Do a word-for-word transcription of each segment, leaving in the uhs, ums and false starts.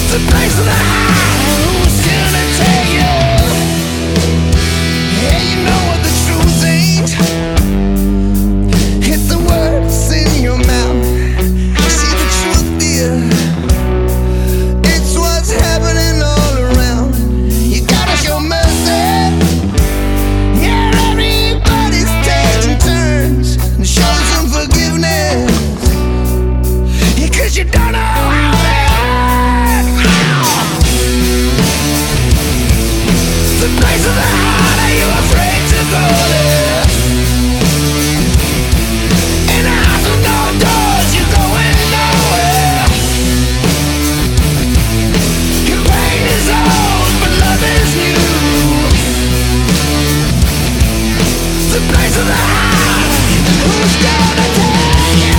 The place of the heart, who's gonna take you? Yeah, you know what the truth ain't. It's the words in your mouth. See the truth, dear. It's what's happening all around. You gotta show mercy. Yeah, everybody's taking turns and show some forgiveness. Yeah, 'cause you don't know how they are. The place of the heart, are you afraid to go there? In a house with no doors, you're going nowhere. Your pain is old, but love is new. The place of the heart, who's gonna take you?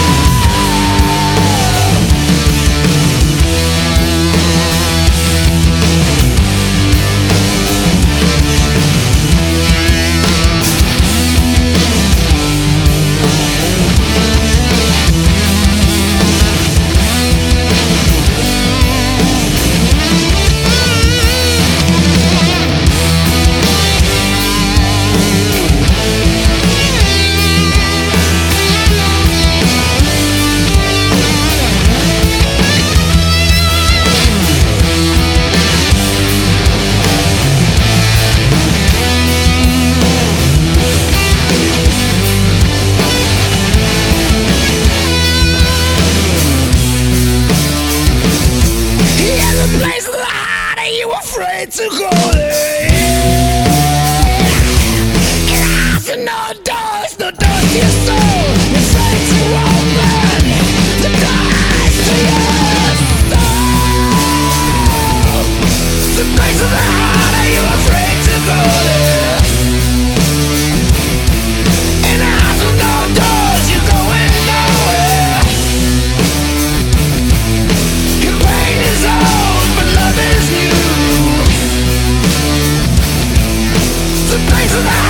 The place of the heart, are you afraid to go there? In a house with no doors, no doors to your soul. You're afraid to open the doors to your soul. The place of the heart, are you afraid to go there? In a house with no doors, you're going nowhere. Your pain is old, but love is new. The place of the